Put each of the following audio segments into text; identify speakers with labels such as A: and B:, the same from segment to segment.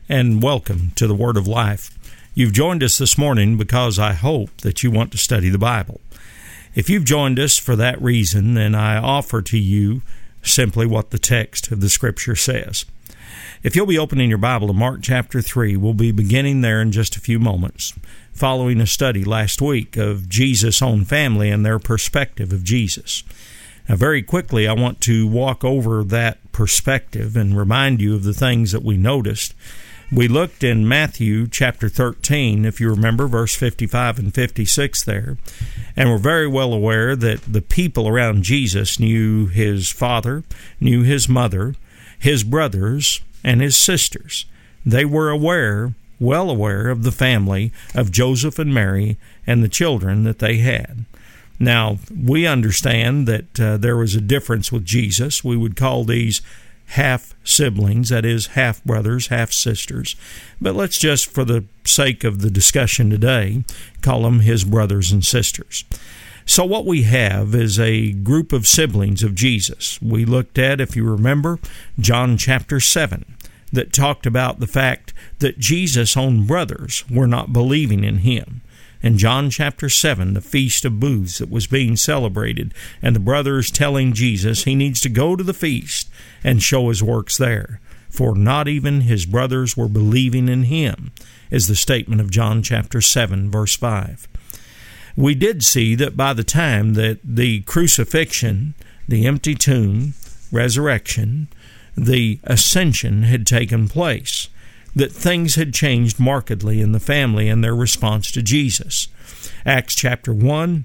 A: and welcome to the Word of Life. You've joined us this morning because I hope that you want to study the Bible. If you've joined us for that reason, then I offer to you simply what the text of the Scripture says. If you'll be opening your Bible to Mark chapter 3, we'll be beginning there in just a few moments, following a study last week of Jesus' own family and their perspective of Jesus. Now, very quickly, I want to walk over that perspective and remind you of the things that we noticed. We looked in Matthew chapter 13, if you remember, verse 55 and 56 there, and we're very well aware that the people around Jesus knew his father, knew his mother, his brothers, and his sisters. They were well aware of the family of Joseph and Mary and the children that they had. Now, we understand that there was a difference with Jesus. We would call these half-siblings, that is, half-brothers, half-sisters. But let's just, for the sake of the discussion today, call them his brothers and sisters. So what we have is a group of siblings of Jesus. We looked at, if you remember, John chapter 7, that talked about the fact that Jesus' own brothers were not believing in him. In John chapter 7, the Feast of Booths that was being celebrated, and the brothers telling Jesus he needs to go to the feast and show his works there, for not even his brothers were believing in him, is the statement of John chapter 7, verse 5. We did see that by the time that the crucifixion, the empty tomb, resurrection, the ascension had taken place, that things had changed markedly in the family and their response to Jesus. Acts chapter 1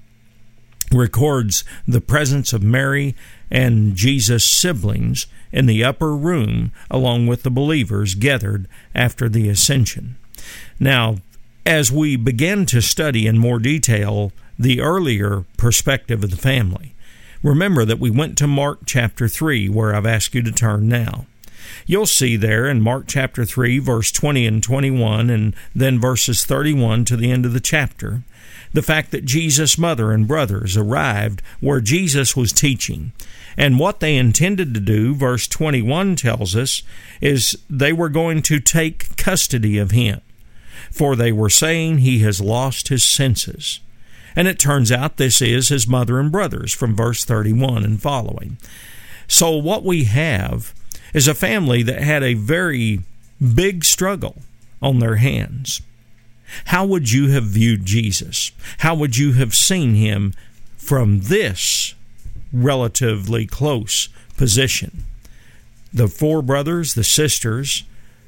A: records the presence of Mary and Jesus' siblings in the upper room along with the believers gathered after the ascension. Now, as we begin to study in more detail the earlier perspective of the family, remember that we went to Mark chapter 3, where I've asked you to turn now. You'll see there in Mark chapter 3, verse 20 and 21, and then verses 31 to the end of the chapter, the fact that Jesus' mother and brothers arrived where Jesus was teaching. And what they intended to do, verse 21 tells us, is they were going to take custody of him, for they were saying he has lost his senses. And it turns out this is his mother and brothers from verse 31 and following. So what we have is a family that had a very big struggle on their hands. How would you have viewed Jesus? How would you have seen him from this relatively close position? The four brothers, the sisters,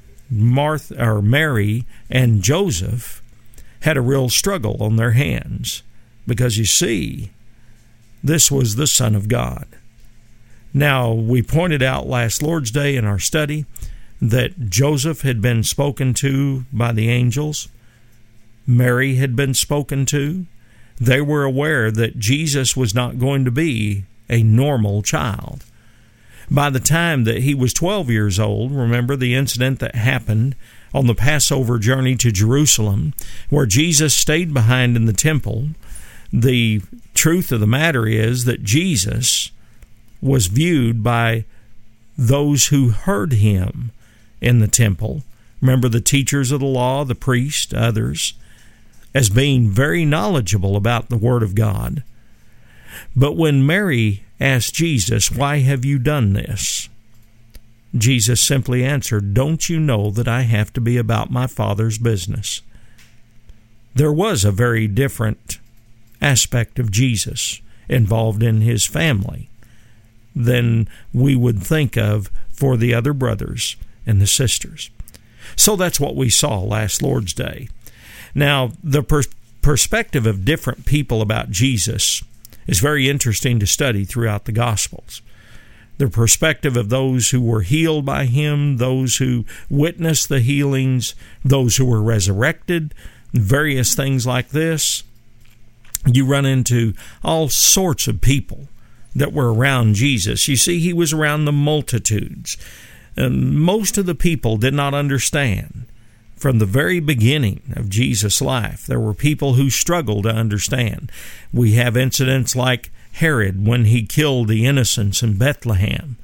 A: Mary and Joseph, had a real struggle on their hands because, you see, this was the Son of God. Now, we pointed out last Lord's Day in our study that Joseph had been spoken to by the angels. Mary had been spoken to. They were aware that Jesus was not going to be a normal child. By the time that he was 12 years old, remember the incident that happened on the Passover journey to Jerusalem, where Jesus stayed behind in the temple. The truth of the matter is that Jesus was viewed by those who heard him in the temple. Remember the teachers of the law, the priests, others, as being very knowledgeable about the Word of God. But when Mary asked Jesus, "Why have you done this?" Jesus simply answered, "Don't you know that I have to be about my Father's business?" There was a very different aspect of Jesus involved in his family than we would think of for the other brothers and the sisters. So that's what we saw last Lord's Day. Now, the perspective of different people about Jesus is very interesting to study throughout the Gospels. The perspective of those who were healed by him, those who witnessed the healings, those who were resurrected, various things like this. You run into all sorts of people that were around Jesus. You see, he was around the multitudes. And most of the people did not understand. From the very beginning of Jesus' life, there were people who struggled to understand. We have incidents like Herod when he killed the innocents in Bethlehem.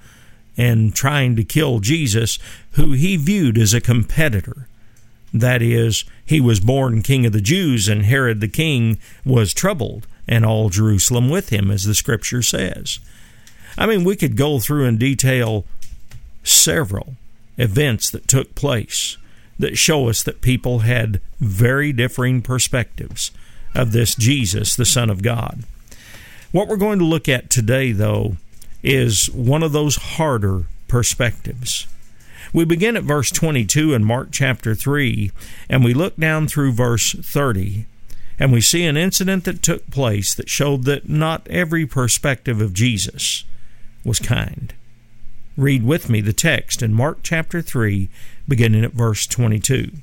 A: and trying to kill Jesus, who he viewed as a competitor. That is, he was born king of the Jews, and Herod the king was troubled, and all Jerusalem with him, as the Scripture says. I mean, we could go through and detail several events that took place that show us that people had very differing perspectives of this Jesus, the Son of God. What we're going to look at today, though, is one of those harder perspectives. We begin at verse 22 in Mark chapter 3, and we look down through verse 30, and we see an incident that took place that showed that not every perspective of Jesus was kind. Read with me the text in Mark chapter 3, beginning at verse 22.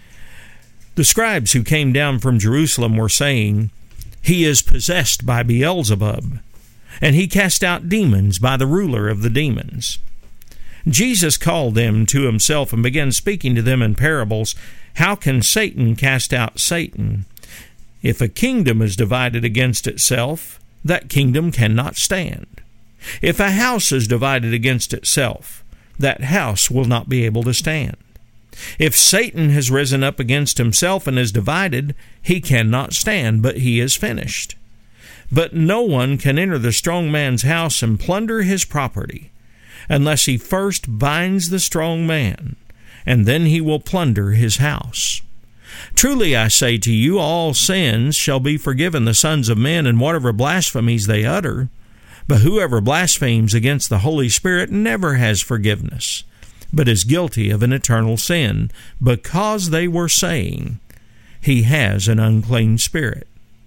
A: The scribes who came down from Jerusalem were saying, "He is possessed by Beelzebub, and he cast out demons by the ruler of the demons." Jesus called them to himself and began speaking to them in parables. "How can Satan cast out Satan? If a kingdom is divided against itself, that kingdom cannot stand. If a house is divided against itself, that house will not be able to stand. If Satan has risen up against himself and is divided, he cannot stand, but he is finished. But no one can enter the strong man's house and plunder his property, unless he first binds the strong man, and then he will plunder his house. Truly I say to you, all sins shall be forgiven the sons of men, and whatever blasphemies they utter. But whoever blasphemes against the Holy Spirit never has forgiveness, but is guilty of an eternal sin, because they were saying, he has an unclean spirit."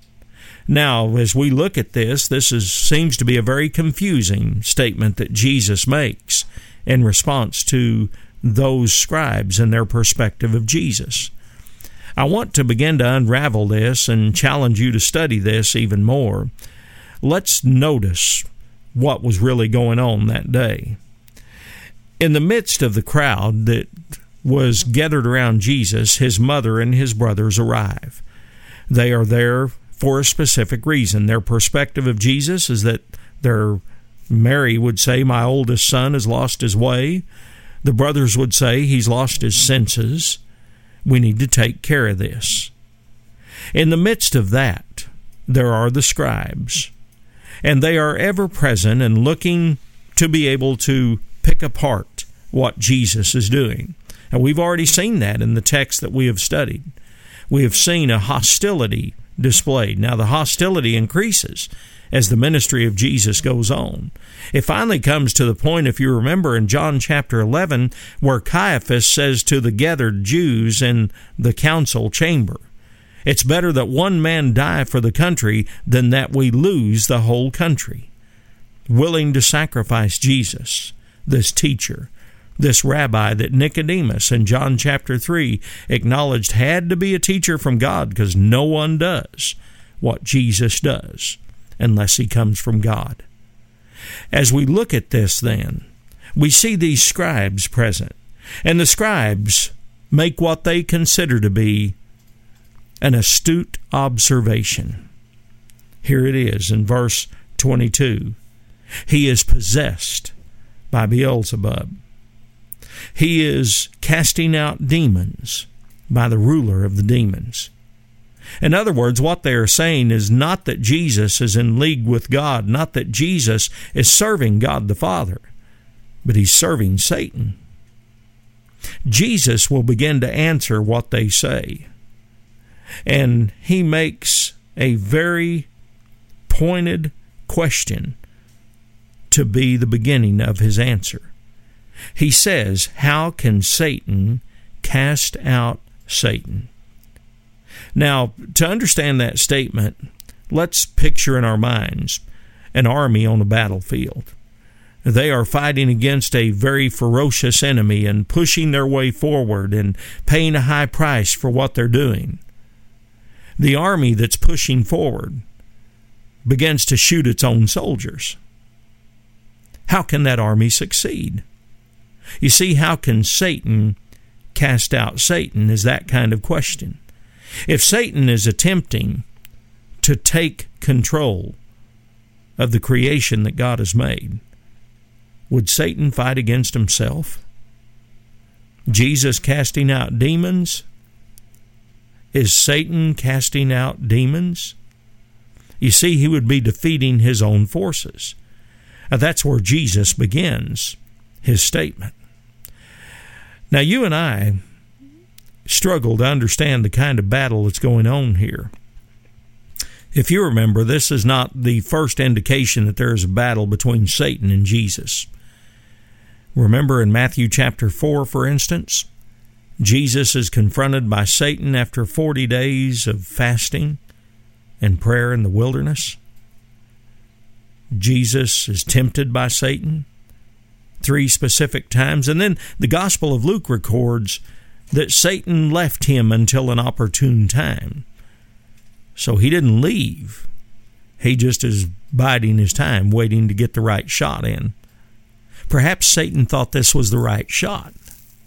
A: Now, as we look at this seems to be a very confusing statement that Jesus makes in response to those scribes and their perspective of Jesus. I want to begin to unravel this and challenge you to study this even more. Let's notice what was really going on that day. In the midst of the crowd that was gathered around Jesus, his mother and his brothers arrive. They are there for a specific reason. Their perspective of Jesus is that Mary would say, "My oldest son has lost his way." The brothers would say, "He's lost his senses. We need to take care of this." In the midst of that, there are the scribes, and they are ever present and looking to be able to pick apart what Jesus is doing. And we've already seen that in the text that we have studied. We have seen a hostility displayed. Now the hostility increases as the ministry of Jesus goes on. It finally comes to the point, if you remember, in John chapter 11, where Caiaphas says to the gathered Jews in the council chamber, "It's better that one man die for the country than that we lose the whole country." Willing to sacrifice Jesus, this teacher, this rabbi that Nicodemus in John chapter 3 acknowledged had to be a teacher from God, because no one does what Jesus does unless he comes from God. As we look at this then, we see these scribes present, and the scribes make what they consider to be an astute observation. Here it is in verse 22. He is possessed by Beelzebub. He is casting out demons by the ruler of the demons. In other words, what they are saying is not that Jesus is in league with God, not that Jesus is serving God the Father, but he's serving Satan. Jesus will begin to answer what they say, and he makes a very pointed question to be the beginning of his answer. He says, "How can Satan cast out Satan?" Now, to understand that statement, let's picture in our minds an army on a battlefield. They are fighting against a very ferocious enemy and pushing their way forward and paying a high price for what they're doing. The army that's pushing forward begins to shoot its own soldiers. How can that army succeed? You see, how can Satan cast out Satan is that kind of question. If Satan is attempting to take control of the creation that God has made, Would Satan fight against himself? Jesus casting out demons? Is Satan casting out demons? You see, he would be defeating his own forces. That's where Jesus begins his statement. Now, you and I struggle to understand the kind of battle that's going on here. If you remember, this is not the first indication that there is a battle between Satan and Jesus. Remember in Matthew chapter 4, for instance, Jesus is confronted by Satan after 40 days of fasting and prayer in the wilderness. Jesus is tempted by Satan 3 specific times. And then the Gospel of Luke records that Satan left him until an opportune time. So he didn't leave. He just is biding his time, waiting to get the right shot in. Perhaps Satan thought this was the right shot.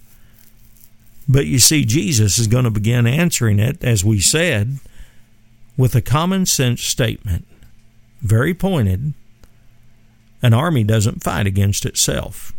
A: But you see, Jesus is going to begin answering it, as we said, with a common sense statement. Very pointed. An army doesn't fight against itself.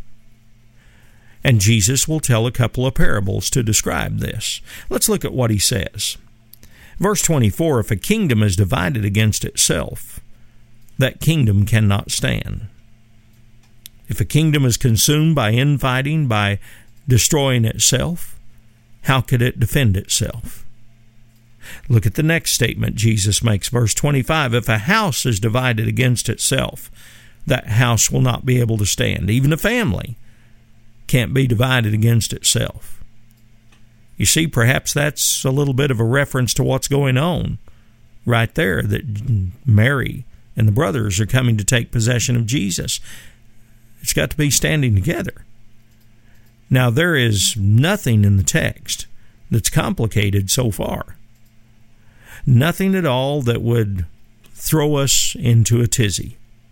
A: And Jesus will tell a couple of parables to describe this. Let's look at what he says. Verse 24, if a kingdom is divided against itself, that kingdom cannot stand. If a kingdom is consumed by infighting, by destroying itself, how could it defend itself? Look at the next statement Jesus makes, verse 25. If a house is divided against itself, that house will not be able to stand. Even a family can't be divided against itself. You see, perhaps that's a little bit of a reference to what's going on right there, that Mary and the brothers are coming to take possession of Jesus. It's got to be standing together. Now, there is nothing in the text that's complicated so far. Nothing at all that would throw us into a tizzy.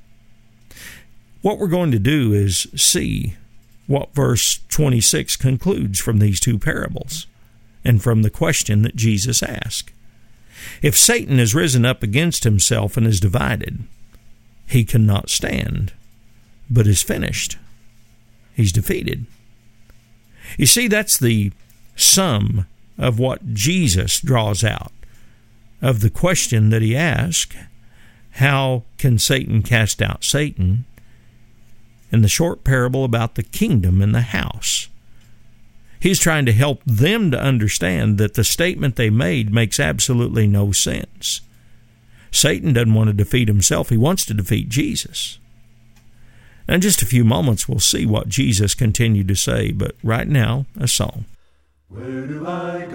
A: What we're going to do is see what verse 26 concludes from these 2 parables and from the question that Jesus asked. If Satan has risen up against himself and is divided, he cannot stand, but is finished. He's defeated. You see, that's the sum of what Jesus draws out of the question that he asked, how can Satan cast out Satan? In the short parable about the kingdom and the house. He's trying to help them to understand that the statement they made makes absolutely no sense. Satan doesn't want to defeat himself. He wants to defeat Jesus. In just a few moments, we'll see what Jesus continued to say, but right now, a song.
B: Where do I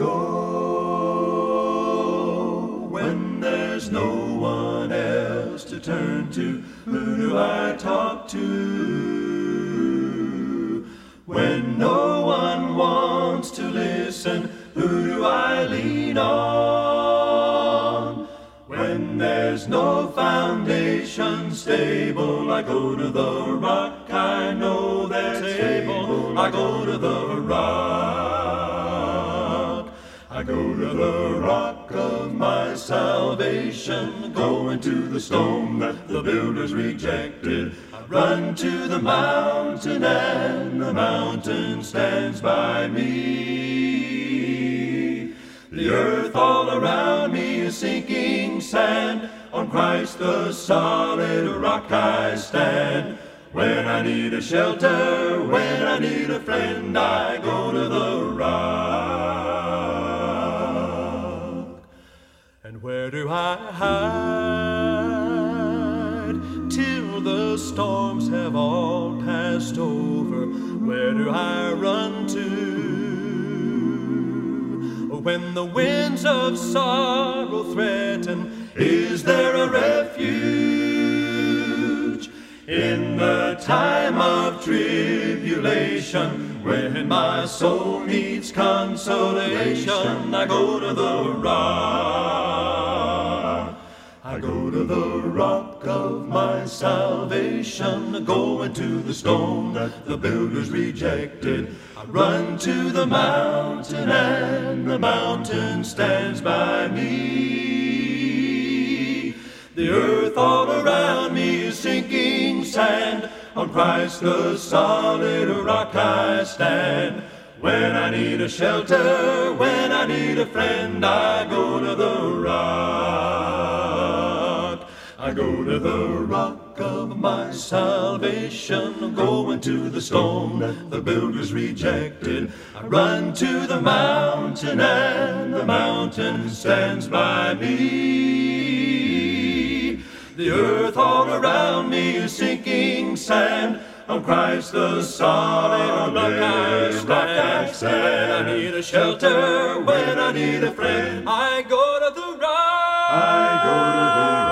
B: go when there's no one else to turn to? Who do I talk to when no one wants to listen? Who do I lean on when there's no foundation stable? I go to the rock, I know that's able. I go to the rock. I go to the rock of my salvation, going to the stone that the builders rejected. I run to the mountain, and the mountain stands by me. The earth all around me is sinking sand. On Christ the solid rock I stand. When I need a shelter, when I need a friend, I go to the rock. And where do I hide till the storms have all passed over? Where do I run to when the winds of sorrow threaten? Is there a refuge in the time of tribulation? When my soul needs consolation, I go to the rock. I go to the rock of my salvation, going to the stone that the builders rejected. I run to the mountain, and the mountain stands by me. The earth all around me is sinking sand. on Christ the solid rock I stand. When I need a shelter, when I need a friend, I go to the rock. I go to the rock of my salvation, going to the stone that the builders rejected. I run to the mountain, and the mountain stands by me. The earth all around me is sinking sand. On Christ the solid rock I stand. When I need a shelter, when I need a friend, I go to the rock. I go to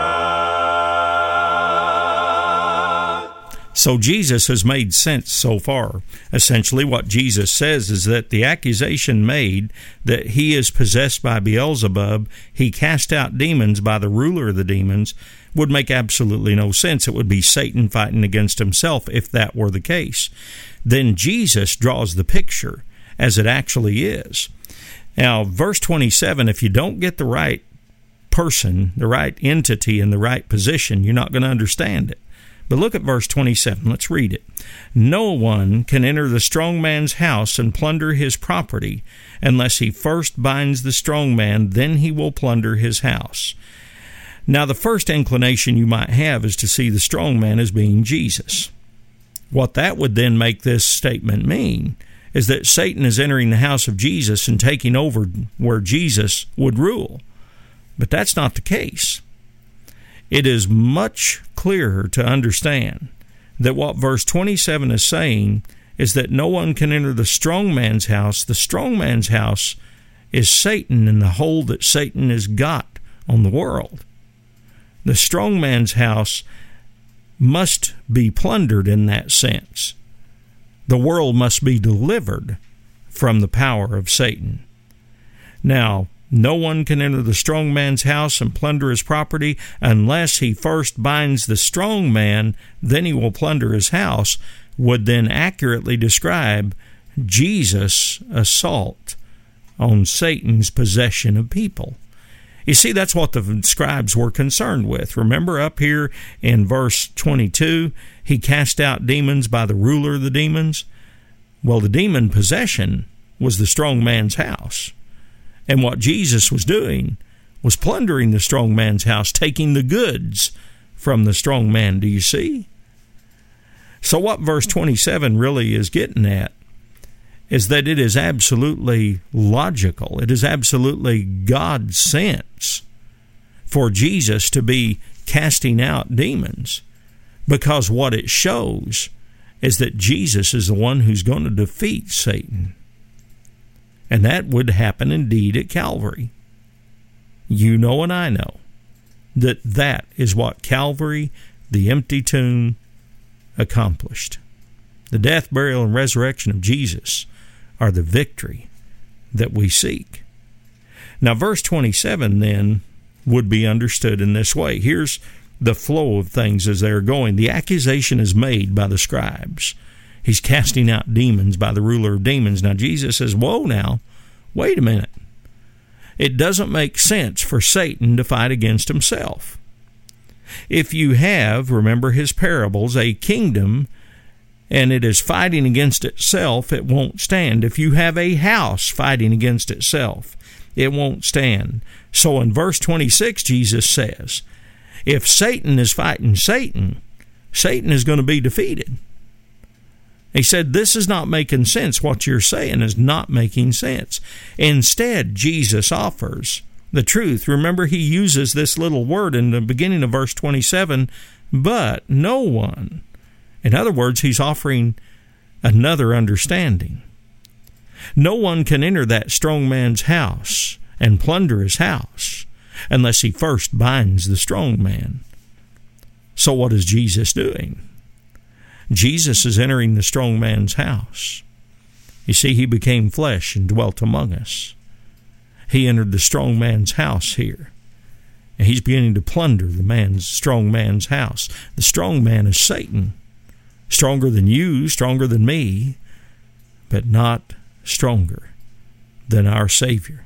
B: the rock.
A: So Jesus has made sense so far. Essentially what Jesus says is that the accusation made that he is possessed by Beelzebub, he cast out demons by the ruler of the demons, would make absolutely no sense. It would be Satan fighting against himself if that were the case. Then Jesus draws the picture as it actually is. Now, verse 27, if you don't get the right person, the right entity in the right position, you're not going to understand it. But look at verse 27. Let's read it. No one can enter the strong man's house and plunder his property unless he first binds the strong man, then he will plunder his house. Now, the first inclination you might have is to see the strong man as being Jesus. What that would then make this statement mean is that Satan is entering the house of Jesus and taking over where Jesus would rule. But that's not the case. It is much clearer to understand that what verse 27 is saying is that no one can enter the strong man's house. The strong man's house is Satan and the hold that Satan has got on the world. The strong man's house must be plundered in that sense. The world must be delivered from the power of Satan. Now, no one can enter the strong man's house and plunder his property unless he first binds the strong man, then he will plunder his house, would then accurately describe Jesus' assault on Satan's possession of people. You see, that's what the scribes were concerned with. Remember up here in verse 22, he cast out demons by the ruler of the demons. Well, the demon possession was the strong man's house. And what Jesus was doing was plundering the strong man's house, taking the goods from the strong man. Do you see? So what verse 27 really is getting at is that it is absolutely logical. It is absolutely God's sense for Jesus to be casting out demons, because what it shows is that Jesus is the one who's going to defeat Satan. And that would happen indeed at Calvary. You know and I know that that is what Calvary, the empty tomb, accomplished. The death, burial, and resurrection of Jesus are the victory that we seek. Now, verse 27 then would be understood in this way. Here's the flow of things as they're going. The accusation is made by the scribes. He's casting out demons by the ruler of demons. Now, Jesus says, whoa now, wait a minute. It doesn't make sense for Satan to fight against himself. If you have, remember his parables, a kingdom, and it is fighting against itself, it won't stand. If you have a house fighting against itself, it won't stand. So in verse 26, Jesus says, if Satan is fighting Satan, Satan is going to be defeated. He said, this is not making sense. What you're saying is not making sense. Instead, Jesus offers the truth. Remember, he uses this little word in the beginning of verse 27, but no one. In other words, he's offering another understanding. No one can enter that strong man's house and plunder his house unless he first binds the strong man. So what is Jesus doing? Jesus is entering the strong man's house. You see, he became flesh and dwelt among us. He entered the strong man's house here. And he's beginning to plunder the strong man's house. The strong man is Satan. Stronger than you, stronger than me, but not stronger than our Savior.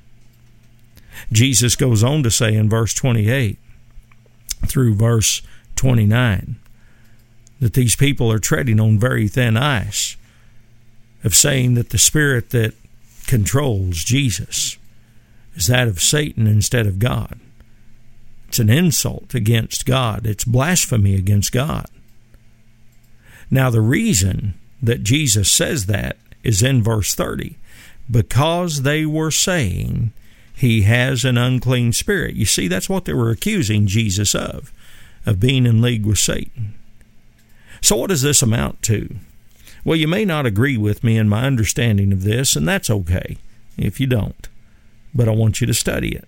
A: Jesus goes on to say in verse 28 through verse 29, that these people are treading on very thin ice of saying that the spirit that controls Jesus is that of Satan instead of God. It's an insult against God. It's blasphemy against God. Now, the reason that Jesus says that is in verse 30. Because they were saying he has an unclean spirit. You see, that's what they were accusing Jesus of being in league with Satan. So what does this amount to? Well, you may not agree with me in my understanding of this, and that's okay if you don't. But I want you to study it.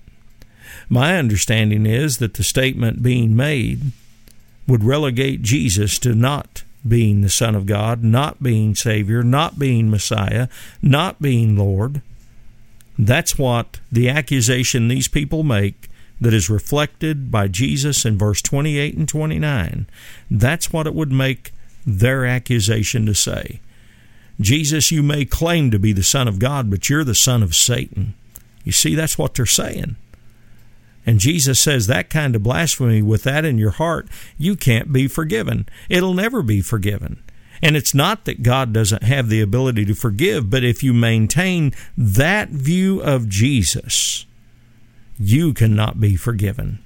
A: My understanding is that the statement being made would relegate Jesus to not being the Son of God, not being Savior, not being Messiah, not being Lord. That's what the accusation these people make that is reflected by Jesus in verse 28 and 29. That's what it would make their accusation to say. Jesus, you may claim to be the Son of God, but you're the son of Satan. You see, that's what they're saying. And Jesus says that kind of blasphemy, with that in your heart, you can't be forgiven. It'll never be forgiven. And it's not that God doesn't have the ability to forgive, but if you maintain that view of Jesus, you cannot be forgiven.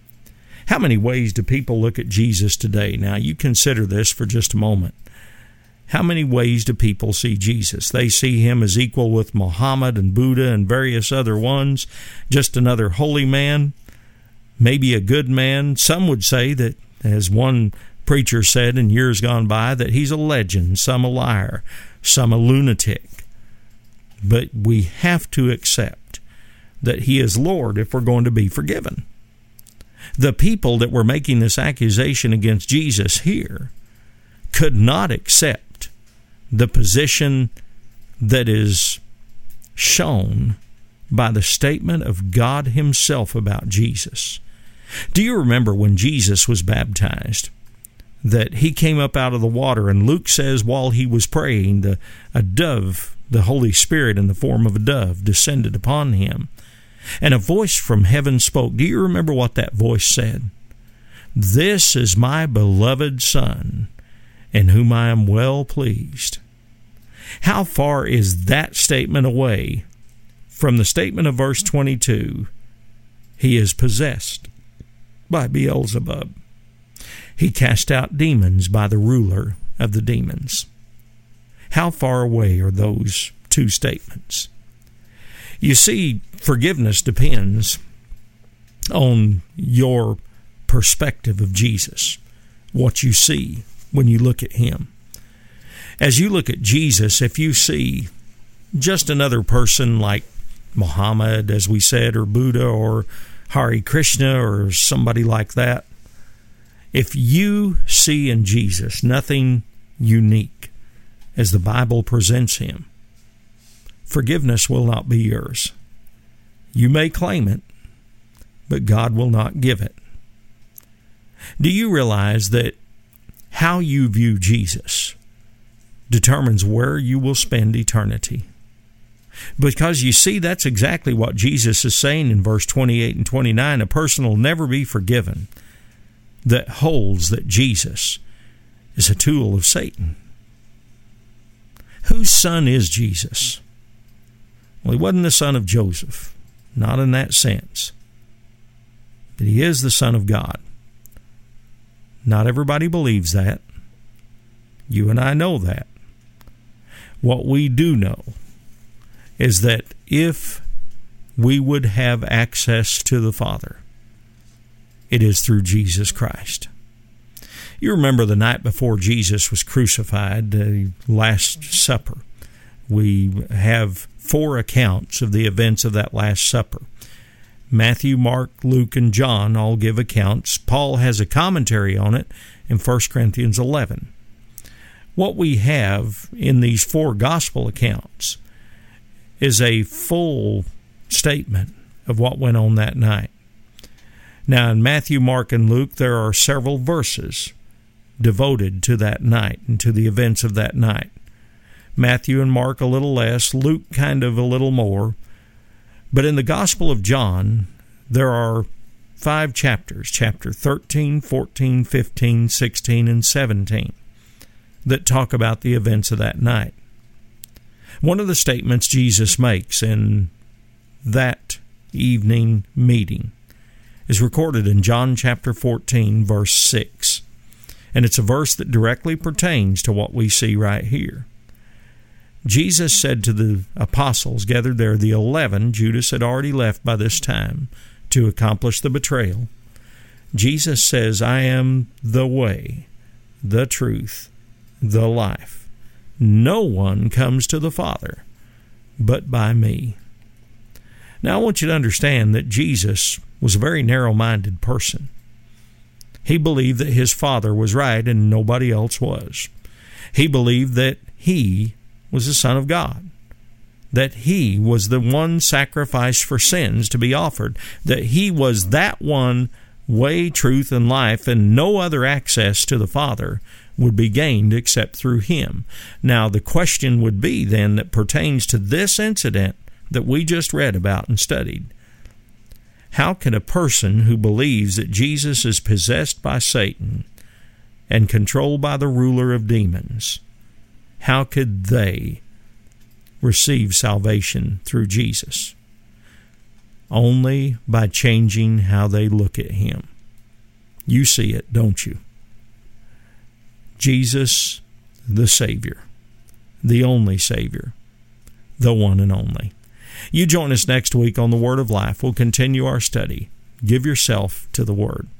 A: How many ways do people look at Jesus today? Now, you consider this for just a moment. How many ways do people see Jesus? They see him as equal with Muhammad and Buddha and various other ones, just another holy man, maybe a good man. Some would say that, as one preacher said in years gone by, that he's a legend, some a liar, some a lunatic. But we have to accept that he is Lord if we're going to be forgiven. The people that were making this accusation against Jesus here could not accept the position that is shown by the statement of God himself about Jesus. Do you remember when Jesus was baptized, that he came up out of the water, and Luke says while he was praying, a dove, the Holy Spirit in the form of a dove, descended upon him, and a voice from heaven spoke. Do you remember what that voice said? This is my beloved Son, in whom I am well pleased. How far is that statement away from the statement of verse 22? He is possessed by Beelzebub. He cast out demons by the ruler of the demons. How far away are those two statements? You see, forgiveness depends on your perspective of Jesus, what you see when you look at him. As you look at Jesus, if you see just another person like Muhammad, as we said, or Buddha, or Hare Krishna, or somebody like that, if you see in Jesus nothing unique as the Bible presents him, forgiveness will not be yours. You may claim it, but God will not give it. Do you realize that how you view Jesus determines where you will spend eternity? Because you see, that's exactly what Jesus is saying in verse 28 and 29. A person will never be forgiven that holds that Jesus is a tool of Satan. Whose son is Jesus? Well, he wasn't the son of Joseph, not in that sense. But he is the Son of God. Not everybody believes that. You and I know that. What we do know is that if we would have access to the Father, it is through Jesus Christ. You remember the night before Jesus was crucified, the Last Supper. We have 4 accounts of the events of that Last Supper. Matthew, Mark, Luke, and John all give accounts. Paul has a commentary on it in 1 Corinthians 11. What we have in these 4 gospel accounts is a full statement of what went on that night. Now, in Matthew, Mark, and Luke, there are several verses devoted to that night and to the events of that night. Matthew and Mark a little less, Luke kind of a little more. But in the Gospel of John, there are 5 chapters, chapter 13, 14, 15, 16, and 17, that talk about the events of that night. One of the statements Jesus makes in that evening meeting is recorded in John chapter 14, verse 6. And it's a verse that directly pertains to what we see right here. Jesus said to the apostles gathered there, the 11, Judas had already left by this time to accomplish the betrayal. Jesus says, I am the way, the truth, the life. No one comes to the Father but by me. Now I want you to understand that Jesus was a very narrow-minded person. He believed that his Father was right and nobody else was. He believed that he was the Son of God, that he was the one sacrifice for sins to be offered, that he was that one way, truth, and life, and no other access to the Father would be gained except through him. Now, the question would be then that pertains to this incident that we just read about and studied. How can a person who believes that Jesus is possessed by Satan and controlled by the ruler of demons, how could they receive salvation through Jesus? Only by changing how they look at him. You see it, don't you? Jesus, the Savior, the only Savior, the one and only. You join us next week on the Word of Life. We'll continue our study. Give yourself to the Word.